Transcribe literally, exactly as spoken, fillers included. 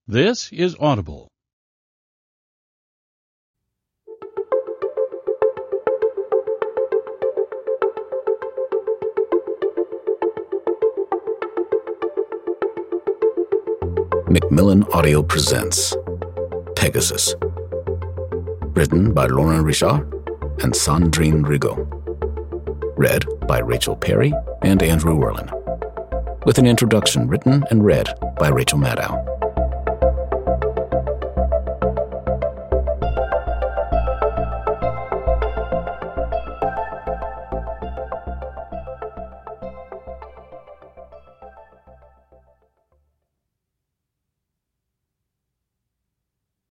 This is Audible. Macmillan Audio presents Pegasus. Written by Laurent Richard and Sandrine Rigaud. Read by Rachel Perry and Andrew Werlin. With an introduction written and read by Rachel Maddow.